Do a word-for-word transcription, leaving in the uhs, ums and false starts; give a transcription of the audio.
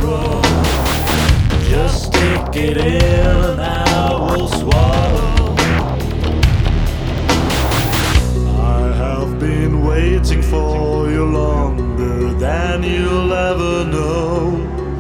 Just take it in and I will swim.